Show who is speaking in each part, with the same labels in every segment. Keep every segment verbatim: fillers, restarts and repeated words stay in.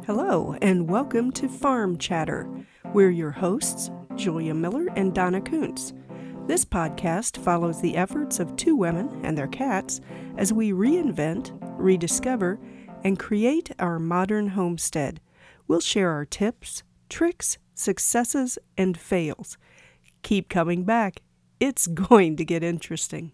Speaker 1: Hello, and welcome to Farm Chatter. We're your hosts, Julia Miller and Donna Kuntz. This podcast follows the efforts of two women and their cats as we reinvent, rediscover, and create our modern homestead. We'll share our tips, tricks, successes, and fails. Keep coming back. It's going to get interesting.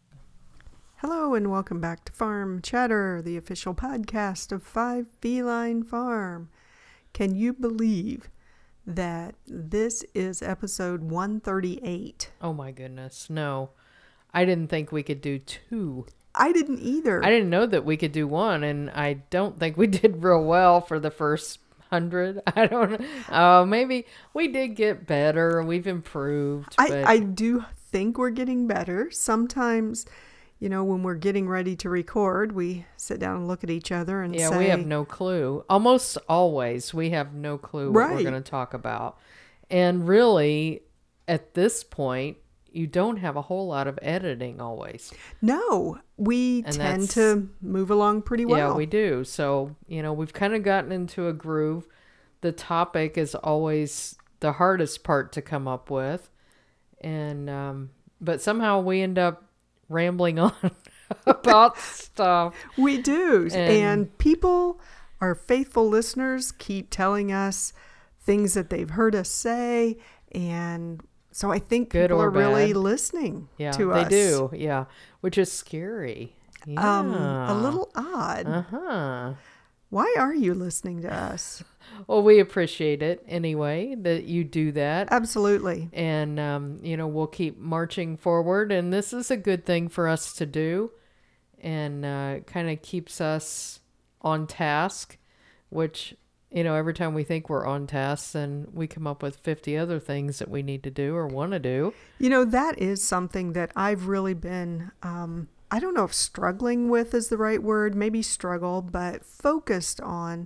Speaker 1: Hello and welcome back to Farm Chatter, the official podcast of Five Feline Farm. Can you believe that this is episode one thirty-eight?
Speaker 2: Oh my goodness, no. I didn't think we could do two.
Speaker 1: I didn't either.
Speaker 2: I didn't know that we could do one, and I don't think we did real well for the first hundred. I don't know. Uh, maybe we did get better. We've improved.
Speaker 1: I,
Speaker 2: but...
Speaker 1: I do think we're getting better. Sometimes... You know, when we're getting ready to record, we sit down and look at each other and
Speaker 2: yeah,
Speaker 1: say...
Speaker 2: we have no clue. Almost always, we have no clue what
Speaker 1: right.
Speaker 2: we're going to talk about. And really, at this point, you don't have a whole lot of editing always.
Speaker 1: No, we
Speaker 2: and
Speaker 1: tend to move along pretty well.
Speaker 2: Yeah, we do. So, you know, we've kind of gotten into a groove. The topic is always the hardest part to come up with. And, um, but somehow we end up rambling on about stuff.
Speaker 1: We do. And,
Speaker 2: and
Speaker 1: people, our faithful listeners, keep telling us things that they've heard us say. And so I think people are
Speaker 2: bad.
Speaker 1: really listening
Speaker 2: yeah,
Speaker 1: to
Speaker 2: they
Speaker 1: us.
Speaker 2: They do, yeah. Which is scary. Yeah.
Speaker 1: Um, a little odd.
Speaker 2: Uh-huh.
Speaker 1: Why are you listening to us?
Speaker 2: Well, we appreciate it anyway that you do that.
Speaker 1: Absolutely.
Speaker 2: And, um, you know, we'll keep marching forward. And this is a good thing for us to do. And uh, kind of keeps us on task, which, you know, every time we think we're on task, then we come up with fifty other things that we need to do or want to do.
Speaker 1: You know, that is something that I've really been... Um, I don't know if struggling with is the right word, maybe struggle, but focused on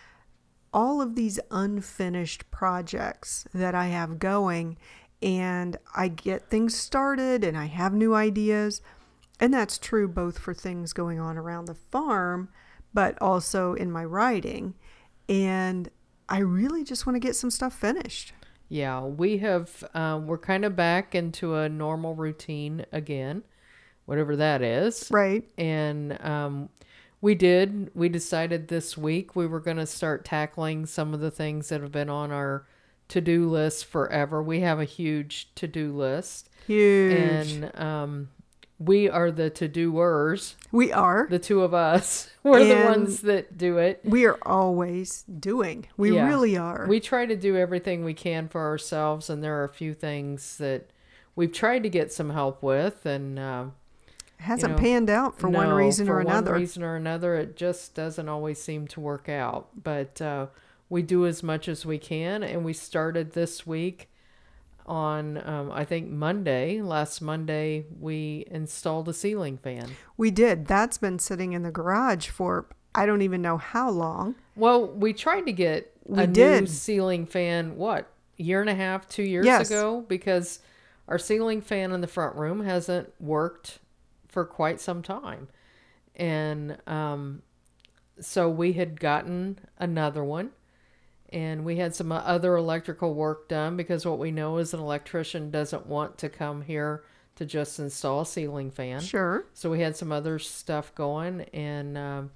Speaker 1: all of these unfinished projects that I have going, and I get things started and I have new ideas. And that's true both for things going on around the farm, but also in my writing. And I really just want to get some stuff finished.
Speaker 2: Yeah, we have, um, we're kind of back into a normal routine again. Whatever that is.
Speaker 1: Right.
Speaker 2: And um, we did, we decided this week we were going to start tackling some of the things that have been on our to-do list forever. We have a huge to-do list.
Speaker 1: Huge.
Speaker 2: And um, we are the to-doers.
Speaker 1: We are.
Speaker 2: The two of us. We're
Speaker 1: and
Speaker 2: the ones that do it.
Speaker 1: We are always doing. We
Speaker 2: yeah.
Speaker 1: really are.
Speaker 2: We try to do everything we can for ourselves. And there are a few things that we've tried to get some help with. And... Uh,
Speaker 1: hasn't
Speaker 2: you know,
Speaker 1: panned out for
Speaker 2: no,
Speaker 1: one reason or another.
Speaker 2: For one reason or another, it just doesn't always seem to work out. But uh, we do as much as we can, and we started this week on, um, I think, Monday. Last Monday, we installed a ceiling fan.
Speaker 1: We did. That's been sitting in the garage for, I don't even know how long.
Speaker 2: Well, we tried to get
Speaker 1: we
Speaker 2: a
Speaker 1: did.
Speaker 2: new ceiling fan, what, a year and a half, two years
Speaker 1: yes.
Speaker 2: ago? Because our ceiling fan in the front room hasn't worked for quite some time. And um, so we had gotten another one, and we had some other electrical work done, because what we know is an electrician doesn't want to come here to just install a ceiling fan.
Speaker 1: Sure.
Speaker 2: So we had some other stuff going, and um,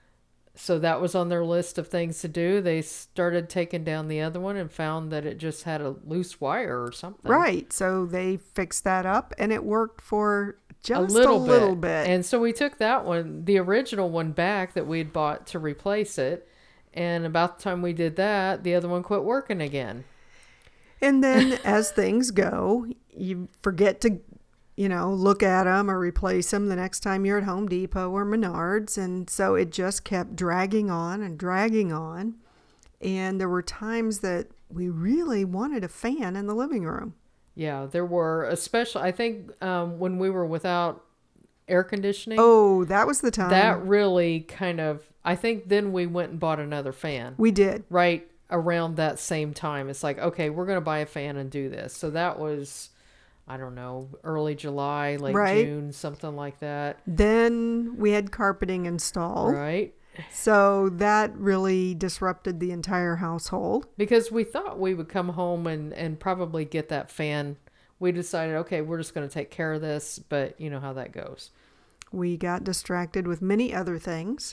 Speaker 2: so that was on their list of things to do. They started taking down the other one and found that it just had a loose wire or something.
Speaker 1: Right. So they fixed that up, and it worked for just
Speaker 2: a little,
Speaker 1: a little
Speaker 2: bit.
Speaker 1: bit.
Speaker 2: And so we took that one, the original one, back that we had bought to replace it. And about the time we did that, the other one quit working again.
Speaker 1: And then as things go, you forget to, you know, look at them or replace them the next time you're at Home Depot or Menards. And so it just kept dragging on and dragging on. And there were times that we really wanted a fan in the living room.
Speaker 2: Yeah, there were, especially, I think um, when we were without air conditioning.
Speaker 1: Oh, that was the time.
Speaker 2: That really kind of, I think then we went and bought another fan.
Speaker 1: We did.
Speaker 2: Right around that same time. It's like, okay, we're going to buy a fan and do this. So that was, I don't know, early July, late
Speaker 1: right.
Speaker 2: June, something like that.
Speaker 1: Then we had carpeting installed.
Speaker 2: Right.
Speaker 1: So that really disrupted the entire household.
Speaker 2: Because we thought we would come home and, and probably get that fan. We decided, okay, we're just going to take care of this, but you know how that goes.
Speaker 1: We got distracted with many other things.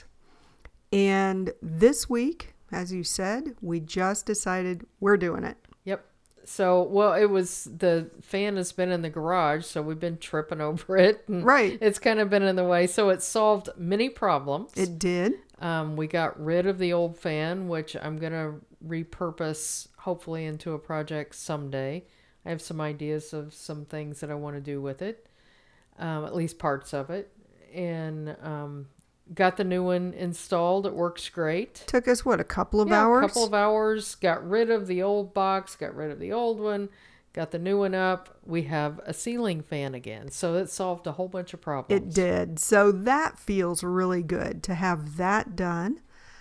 Speaker 1: And this week, as you said, we just decided we're doing it.
Speaker 2: Yep. So, well, it was, the fan has been in the garage, so we've been tripping over it. And
Speaker 1: right.
Speaker 2: It's kind of been in the way. So it solved many problems.
Speaker 1: It did.
Speaker 2: Um, we got rid of the old fan, which I'm going to repurpose hopefully into a project someday. I have some ideas of some things that I want to do with it, um, at least parts of it. And um, got the new one installed. It works great.
Speaker 1: Took us, what, a couple of
Speaker 2: yeah,
Speaker 1: hours?
Speaker 2: a couple of hours. Got rid of the old box, got rid of the old one, got the new one up. We have a ceiling fan again. So it solved a whole bunch of problems.
Speaker 1: It did. So that feels really good to have that done.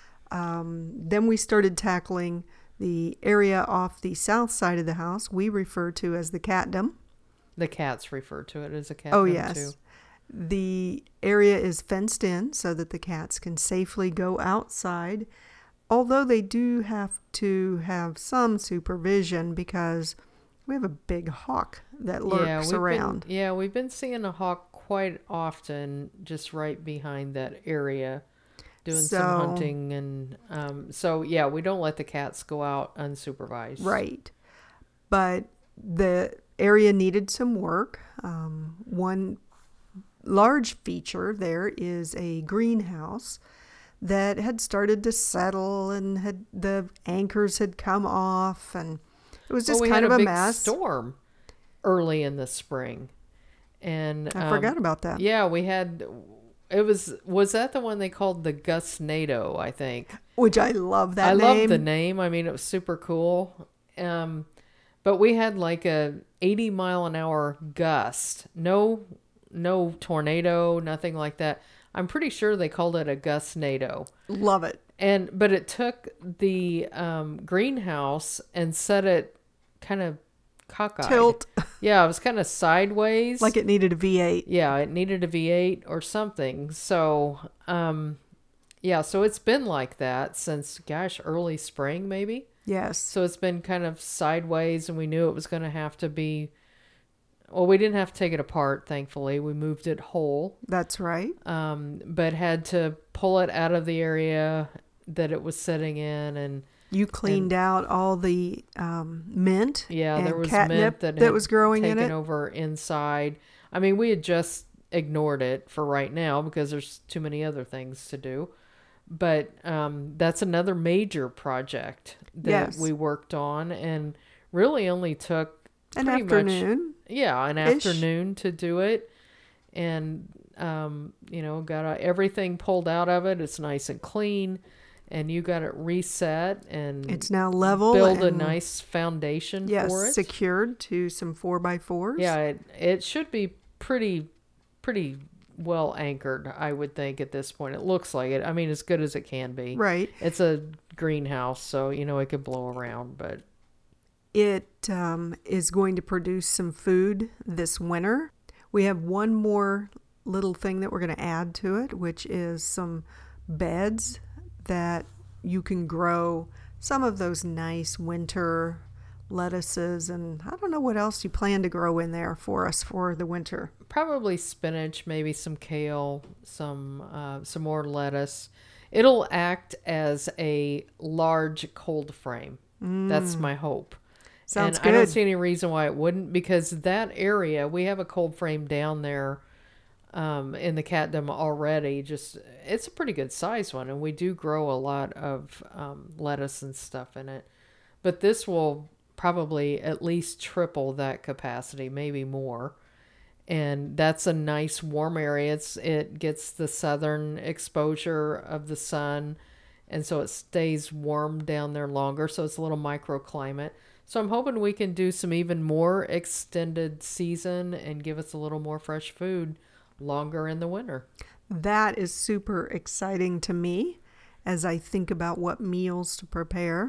Speaker 1: Um, then we started tackling the area off the south side of the house we refer to as the catdom.
Speaker 2: The cats refer to it as a catdom,
Speaker 1: oh, yes.
Speaker 2: too.
Speaker 1: The area is fenced in so that the cats can safely go outside, although they do have to have some supervision because we have a big hawk that lurks
Speaker 2: yeah, we've
Speaker 1: around.
Speaker 2: Been, yeah, we've been seeing a hawk quite often just right behind that area, doing
Speaker 1: so,
Speaker 2: some hunting. And um, so, yeah, we don't let the cats go out unsupervised.
Speaker 1: Right. But the area needed some work. Um, one large feature there is a greenhouse that had started to settle and had the anchors had come off, and it was just
Speaker 2: well, we
Speaker 1: kind
Speaker 2: had
Speaker 1: of
Speaker 2: a,
Speaker 1: a
Speaker 2: big
Speaker 1: mess.
Speaker 2: Storm early in the spring, and
Speaker 1: I
Speaker 2: um,
Speaker 1: forgot about that.
Speaker 2: Yeah, we had. It was was that the one they called the Gusnado, I think.
Speaker 1: Which I love that
Speaker 2: I
Speaker 1: name.
Speaker 2: love the name. I mean, it was super cool. Um, but we had like a eighty mile an hour gust. No. No tornado, nothing like that. I'm pretty sure they called it a Gusnado.
Speaker 1: Love it.
Speaker 2: And but it took the um, greenhouse and set it kind of cockeyed.
Speaker 1: Tilt.
Speaker 2: Yeah, it was kind of sideways.
Speaker 1: Like it needed a V eight.
Speaker 2: Yeah, it needed a V eight or something. So, um, yeah, so it's been like that since, gosh, early spring maybe.
Speaker 1: Yes.
Speaker 2: So it's been kind of sideways, and we knew it was going to have to be. Well, we didn't have to take it apart, thankfully. We moved it whole.
Speaker 1: That's right.
Speaker 2: Um, but had to pull it out of the area that it was sitting in. And
Speaker 1: you cleaned and, out all the um, mint.
Speaker 2: Yeah,
Speaker 1: and
Speaker 2: there was
Speaker 1: catnip
Speaker 2: mint that,
Speaker 1: that
Speaker 2: had
Speaker 1: was growing
Speaker 2: taken
Speaker 1: in it.
Speaker 2: over inside. I mean, we had just ignored it for right now because there's too many other things to do. But um, that's another major project that
Speaker 1: yes.
Speaker 2: we worked on, and really only took
Speaker 1: an
Speaker 2: pretty
Speaker 1: afternoon.
Speaker 2: Much, yeah, an
Speaker 1: Ish.
Speaker 2: afternoon to do it. And, um, you know, got uh, everything pulled out of it. It's nice and clean. And you got it reset and
Speaker 1: it's now level.
Speaker 2: Build a nice foundation
Speaker 1: yes,
Speaker 2: for it.
Speaker 1: Secured to some four by fours.
Speaker 2: Yeah, it, it should be pretty, pretty well anchored, I would think, at this point. It looks like it. I mean, as good as it can be.
Speaker 1: Right.
Speaker 2: It's a greenhouse, so, you know, it could blow around, but...
Speaker 1: It um, is going to produce some food this winter. We have one more little thing that we're going to add to it, which is some beds that you can grow some of those nice winter lettuces, and I don't know what else you plan to grow in there for us for the winter.
Speaker 2: Probably spinach, maybe some kale, some uh, some more lettuce. It'll act as a large cold frame. Mm. That's my hope.
Speaker 1: Sounds
Speaker 2: and
Speaker 1: good.
Speaker 2: I don't see any reason why it wouldn't, because that area, we have a cold frame down there um, in the catdom already. Just it's a pretty good size one, and we do grow a lot of um, lettuce and stuff in it. But this will probably at least triple that capacity, maybe more. And that's a nice warm area. It's, it gets the southern exposure of the sun, and so it stays warm down there longer. So it's a little microclimate. So I'm hoping we can do some even more extended season and give us a little more fresh food longer in the winter.
Speaker 1: That is super exciting to me as I think about what meals to prepare.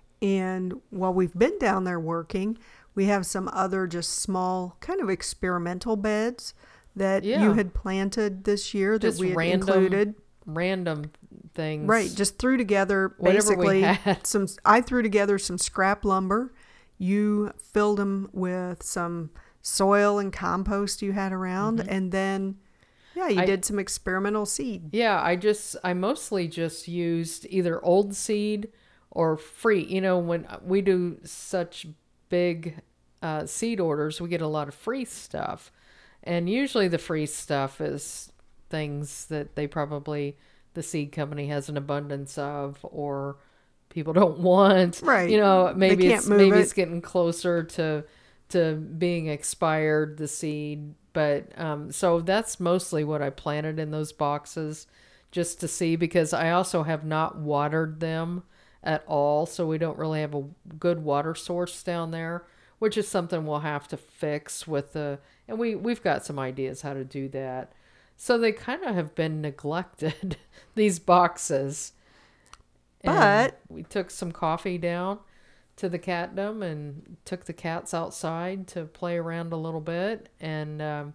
Speaker 1: And while we've been down there working, we have some other just small kind of experimental beds that
Speaker 2: yeah.
Speaker 1: you had planted this year that
Speaker 2: just
Speaker 1: we had
Speaker 2: random,
Speaker 1: included.
Speaker 2: Random things.
Speaker 1: Right. Just threw together
Speaker 2: Whatever we
Speaker 1: basically
Speaker 2: had.
Speaker 1: some, I threw together some scrap lumber. You filled them with some soil and compost you had around.
Speaker 2: Mm-hmm.
Speaker 1: And then, yeah, you
Speaker 2: I-
Speaker 1: did some experimental seed.
Speaker 2: Yeah, I just, I mostly just used either old seed or free. You know, when we do such big uh, seed orders, we get a lot of free stuff. And usually the free stuff is things that they probably, the seed company has an abundance of, or people don't want.
Speaker 1: Right.
Speaker 2: You know, maybe
Speaker 1: They can't
Speaker 2: it's
Speaker 1: move
Speaker 2: maybe
Speaker 1: it.
Speaker 2: it's getting closer to to being expired, the seed. But um, so that's mostly what I planted in those boxes, just to see, because I also have not watered them at all, so we don't really have a good water source down there, which is something we'll have to fix with the, and we we've got some ideas how to do that. So they kind of have been neglected, these boxes. And
Speaker 1: But-
Speaker 2: we took some coffee down to the catdom and took the cats outside to play around a little bit. And um,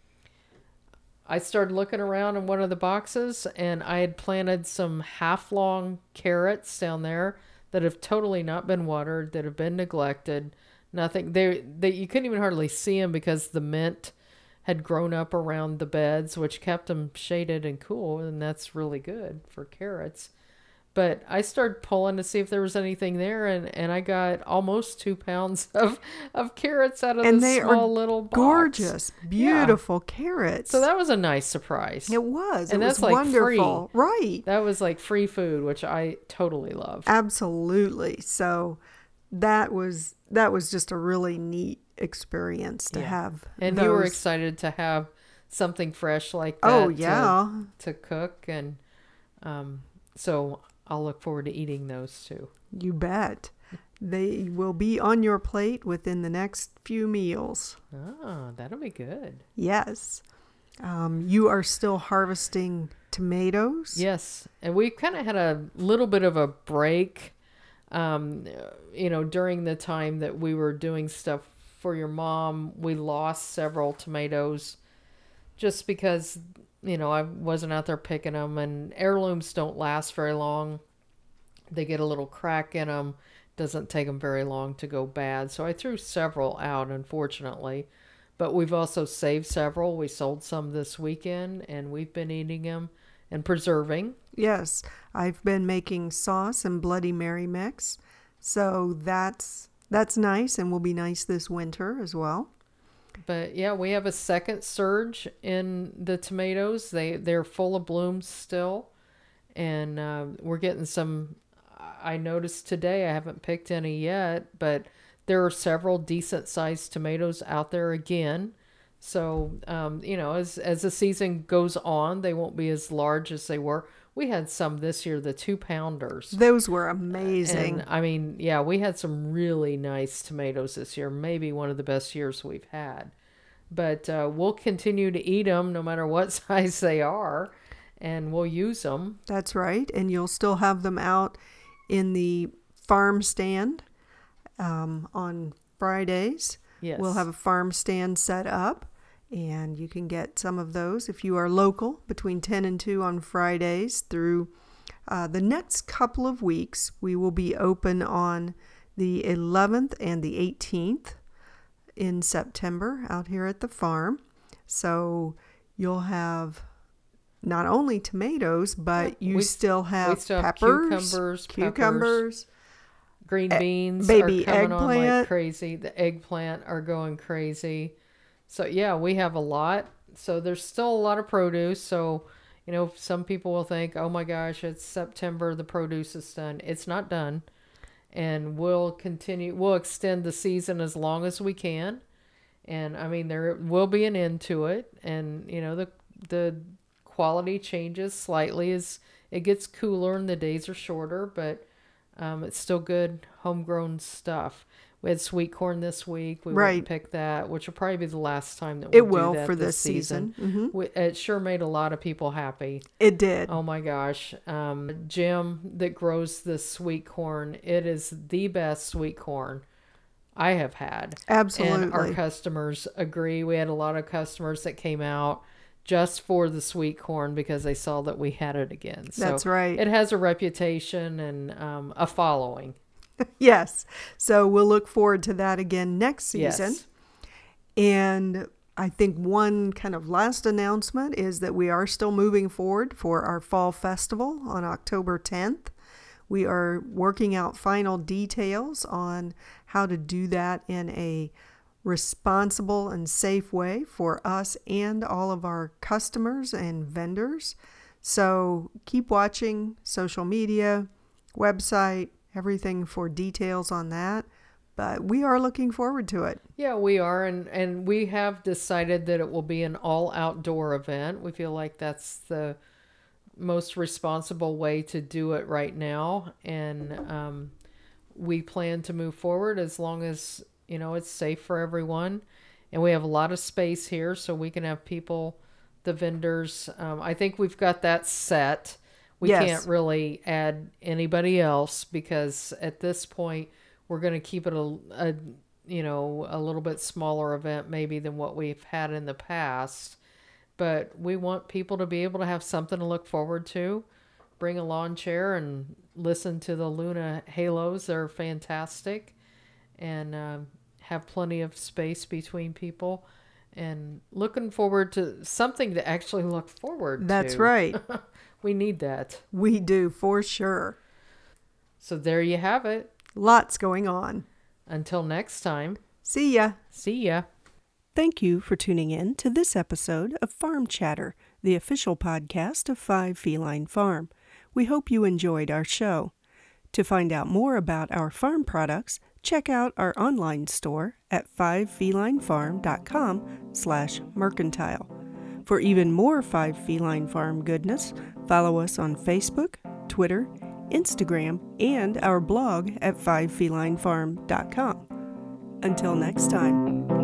Speaker 2: I started looking around in one of the boxes, and I had planted some half-long carrots down there that have totally not been watered, that have been neglected. Nothing. They, they you couldn't even hardly see them because the mint had grown up around the beds, which kept them shaded and cool, and that's really good for carrots. But I started pulling to see if there was anything there, and, and I got almost two pounds of, of carrots out of
Speaker 1: And
Speaker 2: this
Speaker 1: they
Speaker 2: small
Speaker 1: are
Speaker 2: little box.
Speaker 1: Gorgeous, beautiful carrots.
Speaker 2: So that was a nice surprise.
Speaker 1: It was.
Speaker 2: And
Speaker 1: it
Speaker 2: that's
Speaker 1: was
Speaker 2: like
Speaker 1: wonderful. Right.
Speaker 2: That was like free food, which I totally love.
Speaker 1: Absolutely. So that was that was just a really neat experience to
Speaker 2: Yeah.
Speaker 1: have.
Speaker 2: And you were
Speaker 1: those.
Speaker 2: excited to have something fresh like that
Speaker 1: Oh
Speaker 2: to,
Speaker 1: yeah.
Speaker 2: to cook. And um, so I'll look forward to eating those too.
Speaker 1: You bet. They will be on your plate within the next few meals.
Speaker 2: Oh, that'll be good.
Speaker 1: Yes. Um, you are still harvesting tomatoes.
Speaker 2: Yes. And we kind of had a little bit of a break, um, you know, during the time that we were doing stuff for your mom. We lost several tomatoes just because, you know, I wasn't out there picking them, and heirlooms don't last very long. They get a little crack in them. Doesn't take them very long to go bad. So I threw several out, unfortunately. But we've also saved several. We sold some this weekend, and we've been eating them and preserving.
Speaker 1: Yes. I've been making sauce and Bloody Mary mix. So that's that's nice and will be nice this winter as well.
Speaker 2: But yeah, we have a second surge in the tomatoes. They, they're full of blooms still. And uh, we're getting some, I noticed today, I haven't picked any yet, but there are several decent sized tomatoes out there again. So, um, you know, as, as the season goes on, they won't be as large as they were. We had some this year, the two pounders.
Speaker 1: Those were amazing.
Speaker 2: And I mean, yeah, we had some really nice tomatoes this year. Maybe one of the best years we've had. But uh, we'll continue to eat them no matter what size they are, and we'll use them.
Speaker 1: That's right. And you'll still have them out in the farm stand um, on Fridays.
Speaker 2: Yes.
Speaker 1: We'll have a farm stand set up, and you can get some of those if you are local between ten and two on Fridays through uh, the next couple of weeks. We will be open on the eleventh and the eighteenth in September out here at the farm. So you'll have not only tomatoes, but you
Speaker 2: We-
Speaker 1: still have
Speaker 2: we still have
Speaker 1: peppers,
Speaker 2: cucumbers,
Speaker 1: cucumbers,
Speaker 2: Green
Speaker 1: E-
Speaker 2: beans
Speaker 1: baby
Speaker 2: are coming on like
Speaker 1: eggplant.
Speaker 2: crazy. The eggplant are going crazy. So yeah, we have a lot. So there's still a lot of produce. So, you know, some people will think, oh my gosh, it's September, the produce is done. It's not done. And we'll continue, we'll extend the season as long as we can. And I mean, there will be an end to it. And, you know, the, the quality changes slightly as it gets cooler and the days are shorter, but um, it's still good homegrown stuff. We had sweet corn this week. We
Speaker 1: Right.
Speaker 2: won't pick that, which will probably be the last time that we
Speaker 1: It
Speaker 2: do
Speaker 1: will
Speaker 2: that
Speaker 1: for
Speaker 2: this
Speaker 1: this season. Mhm.
Speaker 2: We, it sure made a lot of people happy.
Speaker 1: It did.
Speaker 2: Oh my gosh. Um, Jim that grows this sweet corn, it is the best sweet corn I have had.
Speaker 1: Absolutely.
Speaker 2: And our customers agree. We had a lot of customers that came out just for the sweet corn because they saw that we had it again. So
Speaker 1: That's right.
Speaker 2: It has a reputation and um, a following.
Speaker 1: Yes. So we'll look forward to that again next season.
Speaker 2: Yes.
Speaker 1: And I think one kind of last announcement is that we are still moving forward for our fall festival on October tenth. We are working out final details on how to do that in a responsible and safe way for us and all of our customers and vendors. So keep watching social media, website, everything for details on that. But we are looking forward to it.
Speaker 2: Yeah, we are. And, and we have decided that it will be an all outdoor event. We feel like that's the most responsible way to do it right now. And um, we plan to move forward as long as, you know, it's safe for everyone. And we have a lot of space here so we can have people, the vendors. Um, I think we've got that set. We
Speaker 1: Yes.
Speaker 2: can't really add anybody else because at this point, we're going to keep it a, a, you know, a little bit smaller event maybe than what we've had in the past. But we want people to be able to have something to look forward to. Bring a lawn chair and listen to the Luna Halos. They're fantastic. And um, have plenty of space between people. And looking forward to something to actually look forward
Speaker 1: That's
Speaker 2: to.
Speaker 1: right.
Speaker 2: We need that.
Speaker 1: We do, for sure.
Speaker 2: So there you have it.
Speaker 1: Lots going on.
Speaker 2: Until next time.
Speaker 1: See ya.
Speaker 2: See ya.
Speaker 1: Thank you for tuning in to this episode of Farm Chatter, the official podcast of Five Feline Farm. We hope you enjoyed our show. To find out more about our farm products, check out our online store at five feline farm dot com slash mercantile. For even more Five Feline Farm goodness, follow us on Facebook, Twitter, Instagram, and our blog at five feline farm dot com. Until next time.